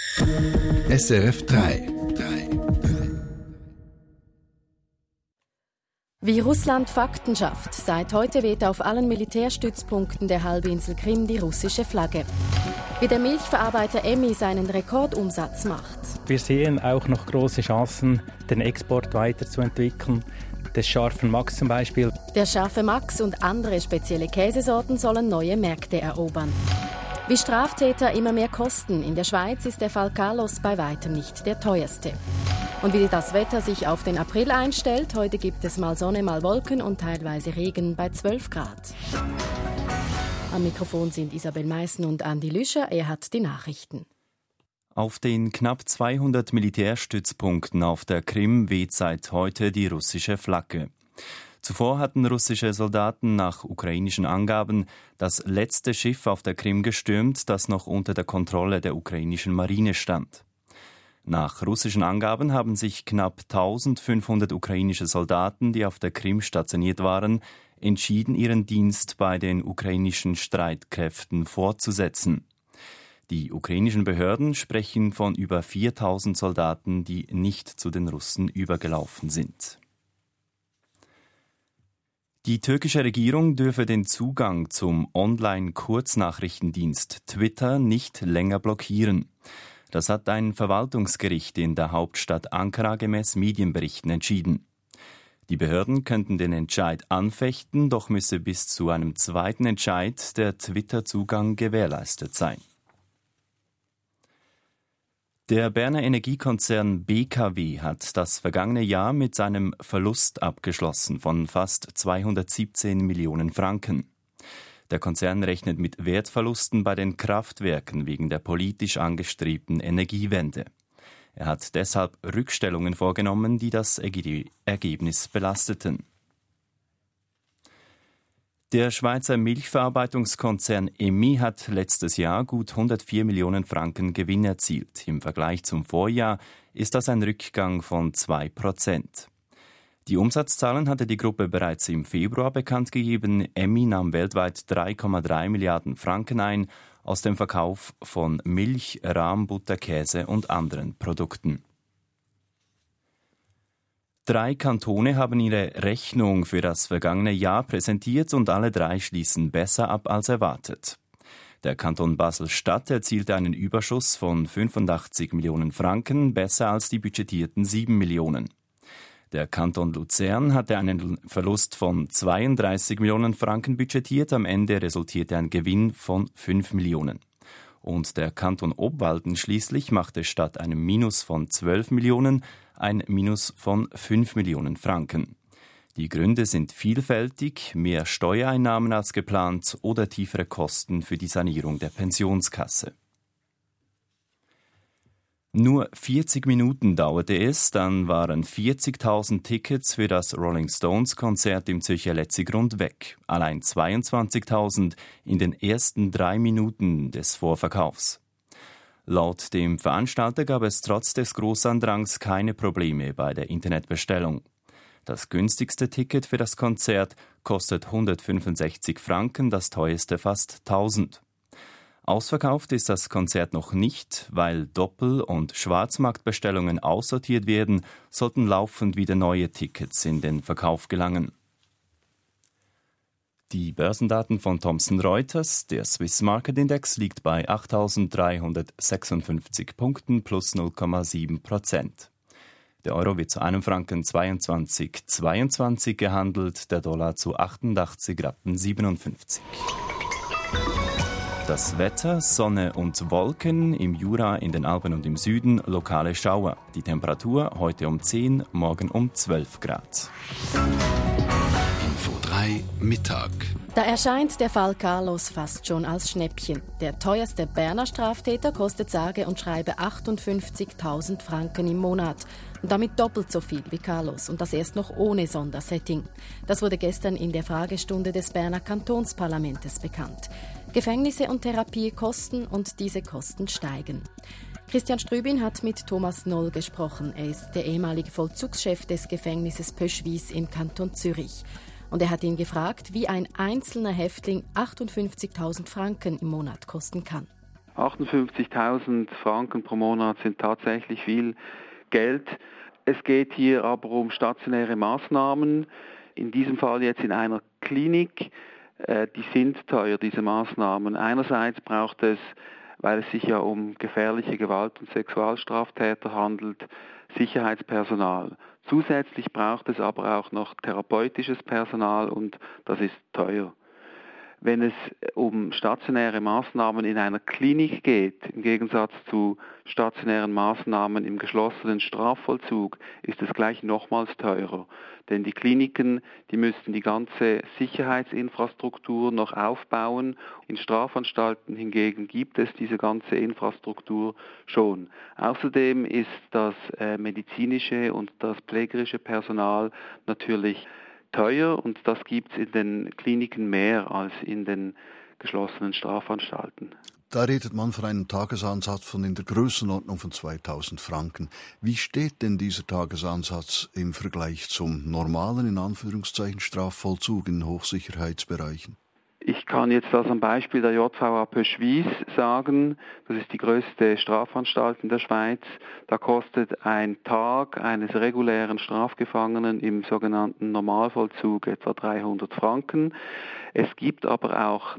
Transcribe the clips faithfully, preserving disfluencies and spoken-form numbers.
S R F drei. Wie Russland Fakten schafft. Seit heute weht auf allen Militärstützpunkten der Halbinsel Krim die russische Flagge. Wie der Milchverarbeiter Emmi seinen Rekordumsatz macht. Wir sehen auch noch große Chancen, den Export weiterzuentwickeln. Des scharfen Max zum Beispiel. Der scharfe Max und andere spezielle Käsesorten sollen neue Märkte erobern. Wie Straftäter immer mehr kosten. In der Schweiz ist der Fall Carlos bei weitem nicht der teuerste. Und wie das Wetter sich auf den April einstellt, heute gibt es mal Sonne, mal Wolken und teilweise Regen bei zwölf Grad. Am Mikrofon sind Isabel Meissen und Andi Lüscher. Er hat die Nachrichten. Auf den knapp zweihundert Militärstützpunkten auf der Krim weht seit heute die russische Flagge. Zuvor hatten russische Soldaten nach ukrainischen Angaben das letzte Schiff auf der Krim gestürmt, das noch unter der Kontrolle der ukrainischen Marine stand. Nach russischen Angaben haben sich knapp eintausendfünfhundert ukrainische Soldaten, die auf der Krim stationiert waren, entschieden, ihren Dienst bei den ukrainischen Streitkräften fortzusetzen. Die ukrainischen Behörden sprechen von über viertausend Soldaten, die nicht zu den Russen übergelaufen sind. Die türkische Regierung dürfe den Zugang zum Online-Kurznachrichtendienst Twitter nicht länger blockieren. Das hat ein Verwaltungsgericht in der Hauptstadt Ankara gemäß Medienberichten entschieden. Die Behörden könnten den Entscheid anfechten, doch müsse bis zu einem zweiten Entscheid der Twitter-Zugang gewährleistet sein. Der Berner Energiekonzern B K W hat das vergangene Jahr mit seinem Verlust abgeschlossen von fast zweihundertsiebzehn Millionen Franken. Der Konzern rechnet mit Wertverlusten bei den Kraftwerken wegen der politisch angestrebten Energiewende. Er hat deshalb Rückstellungen vorgenommen, die das Ergebnis belasteten. Der Schweizer Milchverarbeitungskonzern Emmi hat letztes Jahr gut hundertvier Millionen Franken Gewinn erzielt. Im Vergleich zum Vorjahr ist das ein Rückgang von zwei Prozent. Die Umsatzzahlen hatte die Gruppe bereits im Februar bekannt gegeben. Emmi nahm weltweit drei Komma drei Milliarden Franken ein aus dem Verkauf von Milch, Rahmbutter, Käse und anderen Produkten. Drei Kantone haben ihre Rechnung für das vergangene Jahr präsentiert und alle drei schließen besser ab als erwartet. Der Kanton Basel-Stadt erzielte einen Überschuss von fünfundachtzig Millionen Franken, besser als die budgetierten sieben Millionen. Der Kanton Luzern hatte einen Verlust von zweiunddreißig Millionen Franken budgetiert, am Ende resultierte ein Gewinn von fünf Millionen. Und der Kanton Obwalden schließlich machte statt einem Minus von zwölf Millionen ein Minus von fünf Millionen Franken. Die Gründe sind vielfältig, mehr Steuereinnahmen als geplant oder tiefere Kosten für die Sanierung der Pensionskasse. Nur vierzig Minuten dauerte es, dann waren vierzigtausend Tickets für das Rolling Stones Konzert im Zürcher Letzigrund weg. Allein zweiundzwanzigtausend in den ersten drei Minuten des Vorverkaufs. Laut dem Veranstalter gab es trotz des Großandrangs keine Probleme bei der Internetbestellung. Das günstigste Ticket für das Konzert kostet hundertfünfundsechzig Franken, das teuerste fast tausend. Ausverkauft ist das Konzert noch nicht, weil Doppel- und Schwarzmarktbestellungen aussortiert werden, sollten laufend wieder neue Tickets in den Verkauf gelangen. Die Börsendaten von Thomson Reuters, der Swiss Market Index, liegt bei achttausenddreihundertsechsundfünfzig Punkten plus null Komma sieben Prozent. Der Euro wird zu einem Franken zweiundzwanzig Komma zweiundzwanzig gehandelt, der Dollar zu achtundachtzig Rappen siebenundfünfzig. Das Wetter, Sonne und Wolken, im Jura, in den Alpen und im Süden lokale Schauer. Die Temperatur heute um zehn, morgen um zwölf Grad. Info drei Mittag. Da erscheint der Fall Carlos fast schon als Schnäppchen. Der teuerste Berner Straftäter kostet sage und schreibe achtundfünfzigtausend Franken im Monat. Und damit doppelt so viel wie Carlos. Und das erst noch ohne Sondersetting. Das wurde gestern in der Fragestunde des Berner Kantonsparlamentes bekannt. Gefängnisse und Therapie kosten und diese Kosten steigen. Christian Strübin hat mit Thomas Noll gesprochen. Er ist der ehemalige Vollzugschef des Gefängnisses Pöschwies im Kanton Zürich. Und er hat ihn gefragt, wie ein einzelner Häftling achtundfünfzigtausend Franken im Monat kosten kann. achtundfünfzigtausend Franken pro Monat sind tatsächlich viel Geld. Es geht hier aber um stationäre Maßnahmen. In diesem Fall jetzt in einer Klinik. Die sind teuer, diese Maßnahmen. Einerseits braucht es, weil es sich ja um gefährliche Gewalt- und Sexualstraftäter handelt, Sicherheitspersonal. Zusätzlich braucht es aber auch noch therapeutisches Personal und das ist teuer. Wenn es um stationäre Maßnahmen in einer Klinik geht, im Gegensatz zu stationären Maßnahmen im geschlossenen Strafvollzug, ist es gleich nochmals teurer. Denn die Kliniken, die müssten die ganze Sicherheitsinfrastruktur noch aufbauen. In Strafanstalten hingegen gibt es diese ganze Infrastruktur schon. Außerdem ist das äh, medizinische und das pflegerische Personal natürlich teuer und das gibt es in den Kliniken mehr als in den geschlossenen Strafanstalten. Da redet man von einem Tagesansatz von in der Größenordnung von zweitausend Franken. Wie steht denn dieser Tagesansatz im Vergleich zum normalen, in Anführungszeichen, Strafvollzug in Hochsicherheitsbereichen? Ich kann jetzt das am Beispiel der J V A Pöschwies sagen. Das ist die größte Strafanstalt in der Schweiz. Da kostet ein Tag eines regulären Strafgefangenen im sogenannten Normalvollzug etwa dreihundert Franken. Es gibt aber auch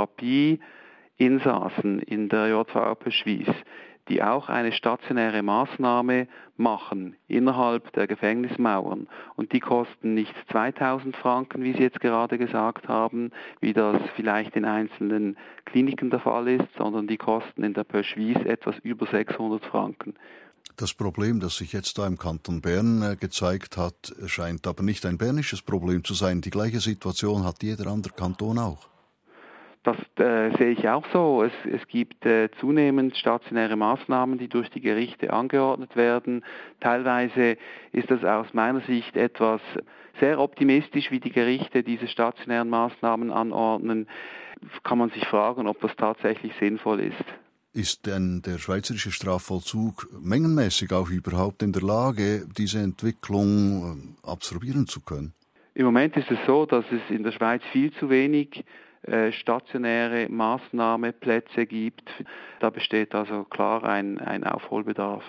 Therapieinsassen in der J V A Pöschwies, die auch eine stationäre Maßnahme machen innerhalb der Gefängnismauern. Und die kosten nicht zweitausend Franken, wie Sie jetzt gerade gesagt haben, wie das vielleicht in einzelnen Kliniken der Fall ist, sondern die kosten in der Pöschwies etwas über sechshundert Franken. Das Problem, das sich jetzt da im Kanton Bern gezeigt hat, scheint aber nicht ein bernisches Problem zu sein. Die gleiche Situation hat jeder andere Kanton auch. Das äh, sehe ich auch so. Es, es gibt äh, zunehmend stationäre Maßnahmen, die durch die Gerichte angeordnet werden. Teilweise ist das aus meiner Sicht etwas sehr optimistisch, wie die Gerichte diese stationären Maßnahmen anordnen. Kann man sich fragen, ob das tatsächlich sinnvoll ist. Ist denn der schweizerische Strafvollzug mengenmäßig auch überhaupt in der Lage, diese Entwicklung absorbieren zu können? Im Moment ist es so, dass es in der Schweiz viel zu wenig stationäre Maßnahmeplätze gibt. Da besteht also klar ein, ein Aufholbedarf.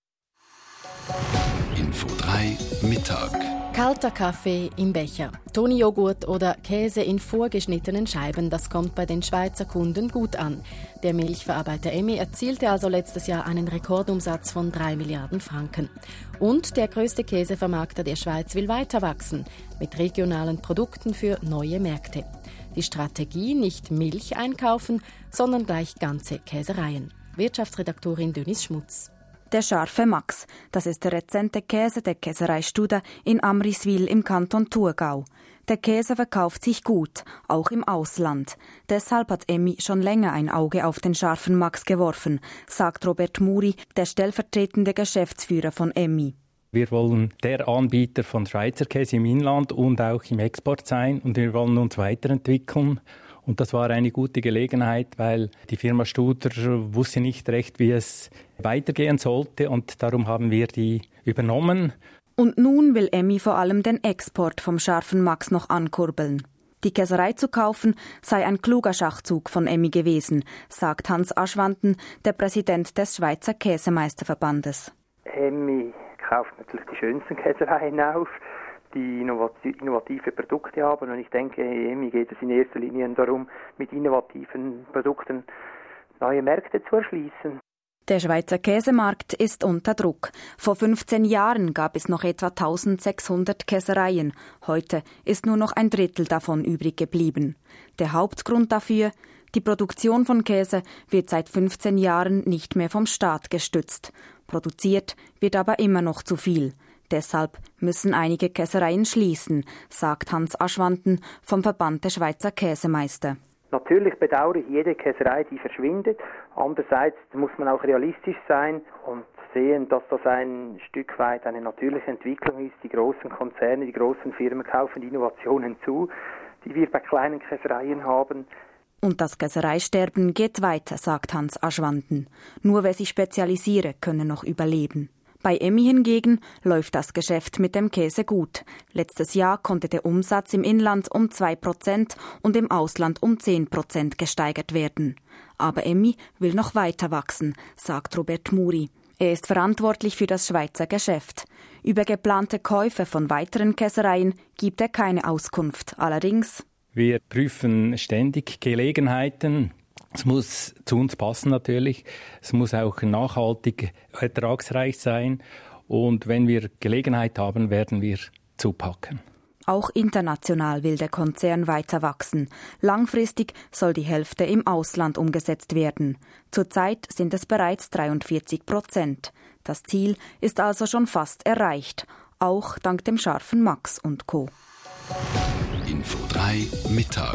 Info drei Mittag. Kalter Kaffee im Becher, Toni-Joghurt oder Käse in vorgeschnittenen Scheiben, das kommt bei den Schweizer Kunden gut an. Der Milchverarbeiter Emmi erzielte also letztes Jahr einen Rekordumsatz von drei Milliarden Franken. Und der größte Käsevermarkter der Schweiz will weiter wachsen, mit regionalen Produkten für neue Märkte. Die Strategie, nicht Milch einkaufen, sondern gleich ganze Käsereien. Wirtschaftsredaktorin Dönis Schmutz. Der scharfe Max, das ist der rezente Käse der Käserei Studer in Amriswil im Kanton Thurgau. Der Käse verkauft sich gut, auch im Ausland. Deshalb hat Emmi schon länger ein Auge auf den scharfen Max geworfen, sagt Robert Muri, der stellvertretende Geschäftsführer von Emmi. Wir wollen der Anbieter von Schweizer Käse im Inland und auch im Export sein und wir wollen uns weiterentwickeln. Und das war eine gute Gelegenheit, weil die Firma Studer wusste nicht recht, wie es weitergehen sollte und darum haben wir die übernommen. Und nun will Emmi vor allem den Export vom scharfen Max noch ankurbeln. Die Käserei zu kaufen sei ein kluger Schachzug von Emmi gewesen, sagt Hans Aschwanden, der Präsident des Schweizer Käsemeisterverbandes. Emmi kauft natürlich die schönsten Käsereien auf, die innovative Produkte haben. Und ich denke, Emmi geht es in erster Linie darum, mit innovativen Produkten neue Märkte zu erschließen. Der Schweizer Käsemarkt ist unter Druck. Vor fünfzehn Jahren gab es noch etwa eintausendsechshundert Käsereien. Heute ist nur noch ein Drittel davon übrig geblieben. Der Hauptgrund dafür: die Produktion von Käse wird seit fünfzehn Jahren nicht mehr vom Staat gestützt. Produziert wird aber immer noch zu viel. Deshalb müssen einige Käsereien schließen, sagt Hans Aschwanden vom Verband der Schweizer Käsemeister. Natürlich bedauere ich jede Käserei, die verschwindet. Andererseits muss man auch realistisch sein und sehen, dass das ein Stück weit eine natürliche Entwicklung ist. Die großen Konzerne, die großen Firmen kaufen die Innovationen zu, die wir bei kleinen Käsereien haben. Und das Käsereisterben geht weiter, sagt Hans Aschwanden. Nur wer sich spezialisiere, könne noch überleben. Bei Emmi hingegen läuft das Geschäft mit dem Käse gut. Letztes Jahr konnte der Umsatz im Inland um zwei Prozent und im Ausland um zehn Prozent gesteigert werden. Aber Emmi will noch weiter wachsen, sagt Robert Muri. Er ist verantwortlich für das Schweizer Geschäft. Über geplante Käufe von weiteren Käsereien gibt er keine Auskunft. Allerdings: Wir prüfen ständig Gelegenheiten. Es muss zu uns passen natürlich. Es muss auch nachhaltig ertragsreich sein. Und wenn wir Gelegenheit haben, werden wir zupacken. Auch international will der Konzern weiter wachsen. Langfristig soll die Hälfte im Ausland umgesetzt werden. Zurzeit sind es bereits dreiundvierzig Prozent. Das Ziel ist also schon fast erreicht. Auch dank dem scharfen Max und Co. Info drei Mittag.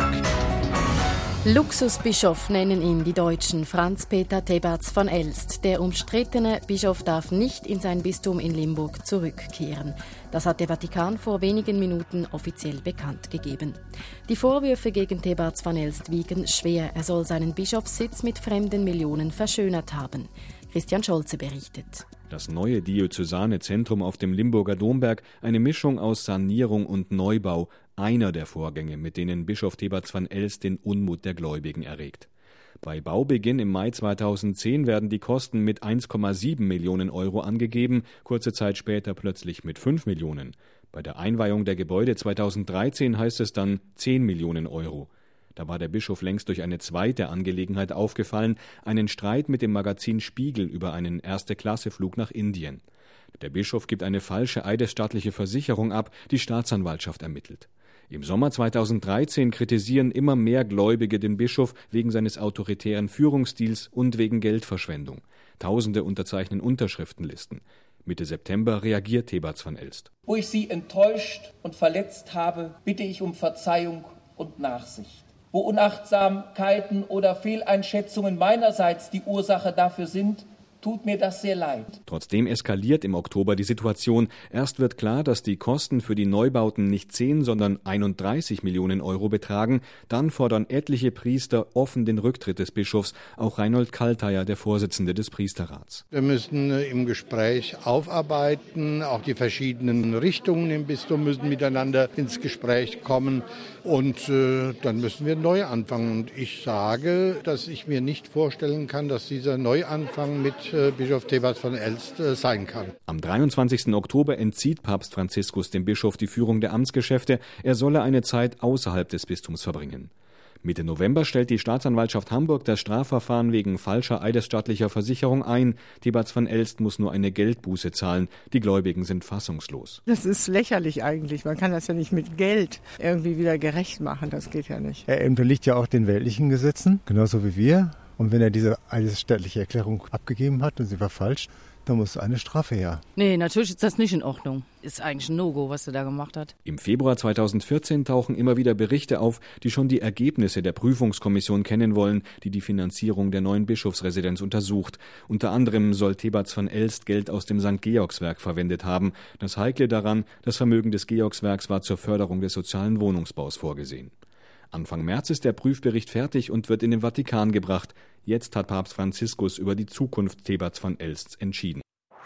Luxusbischof nennen ihn die Deutschen. Franz-Peter Thebarts von Elst. Der umstrittene Bischof darf nicht in sein Bistum in Limburg zurückkehren. Das hat der Vatikan vor wenigen Minuten offiziell bekannt gegeben. Die Vorwürfe gegen Thebarts von Elst wiegen schwer. Er soll seinen Bischofssitz mit fremden Millionen verschönert haben. Christian Scholze berichtet. Das neue diözesane Zentrum auf dem Limburger Domberg, eine Mischung aus Sanierung und Neubau, einer der Vorgänge, mit denen Bischof Thebarts von Elst den Unmut der Gläubigen erregt. Bei Baubeginn im Mai zweitausendzehn werden die Kosten mit eins Komma sieben Millionen Euro angegeben, kurze Zeit später plötzlich mit fünf Millionen. Bei der Einweihung der Gebäude zweitausenddreizehn heißt es dann zehn Millionen Euro. Da war der Bischof längst durch eine zweite Angelegenheit aufgefallen, einen Streit mit dem Magazin Spiegel über einen Erste-Klasse-Flug nach Indien. Der Bischof gibt eine falsche eidesstattliche Versicherung ab, die Staatsanwaltschaft ermittelt. Im Sommer zweitausenddreizehn kritisieren immer mehr Gläubige den Bischof wegen seines autoritären Führungsstils und wegen Geldverschwendung. Tausende unterzeichnen Unterschriftenlisten. Mitte September reagiert Thebarts von Elst. Wo ich Sie enttäuscht und verletzt habe, bitte ich um Verzeihung und Nachsicht. Wo Unachtsamkeiten oder Fehleinschätzungen meinerseits die Ursache dafür sind, tut mir das sehr leid. Trotzdem eskaliert im Oktober die Situation. Erst wird klar, dass die Kosten für die Neubauten nicht zehn, sondern einunddreißig Millionen Euro betragen. Dann fordern etliche Priester offen den Rücktritt des Bischofs, auch Reinhold Kalteier, der Vorsitzende des Priesterrats. Wir müssen im Gespräch aufarbeiten, auch die verschiedenen Richtungen im Bistum müssen miteinander ins Gespräch kommen und äh, dann müssen wir neu anfangen. Und ich sage, dass ich mir nicht vorstellen kann, dass dieser Neuanfang mit Bischof Thebarts von Elst äh, sein kann. Am dreiundzwanzigsten Oktober entzieht Papst Franziskus dem Bischof die Führung der Amtsgeschäfte. Er solle eine Zeit außerhalb des Bistums verbringen. Mitte November stellt die Staatsanwaltschaft Hamburg das Strafverfahren wegen falscher eidesstattlicher Versicherung ein. Thebarts von Elst muss nur eine Geldbuße zahlen. Die Gläubigen sind fassungslos. Das ist lächerlich eigentlich. Man kann das ja nicht mit Geld irgendwie wieder gerecht machen. Das geht ja nicht. Er unterliegt ja auch den weltlichen Gesetzen, genauso wie wir. Und wenn er diese eidesstattliche Erklärung abgegeben hat und sie war falsch, dann muss eine Strafe her. Nee, natürlich ist das nicht in Ordnung. Ist eigentlich ein No-Go, was er da gemacht hat. Im Februar zweitausendvierzehn tauchen immer wieder Berichte auf, die schon die Ergebnisse der Prüfungskommission kennen wollen, die die Finanzierung der neuen Bischofsresidenz untersucht. Unter anderem soll Thebarts von Elst Geld aus dem Sankt Georgswerk verwendet haben. Das Heikle daran, das Vermögen des Georgswerks war zur Förderung des sozialen Wohnungsbaus vorgesehen. Anfang März ist der Prüfbericht fertig und wird in den Vatikan gebracht. Jetzt hat Papst Franziskus über die Zukunft Thebarts von Elst entschieden.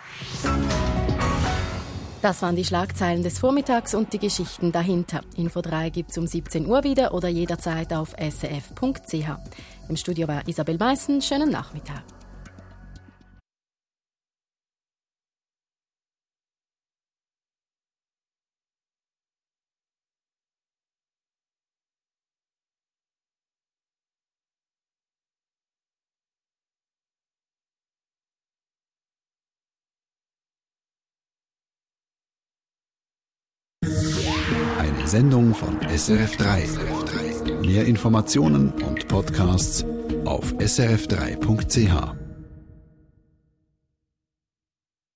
Das waren die Schlagzeilen des Vormittags und die Geschichten dahinter. Info drei gibt's um siebzehn Uhr wieder oder jederzeit auf s r f punkt c h. Im Studio war Isabel Meissen. Schönen Nachmittag. Eine Sendung von S R F drei. Mehr Informationen und Podcasts auf s r f drei punkt c h.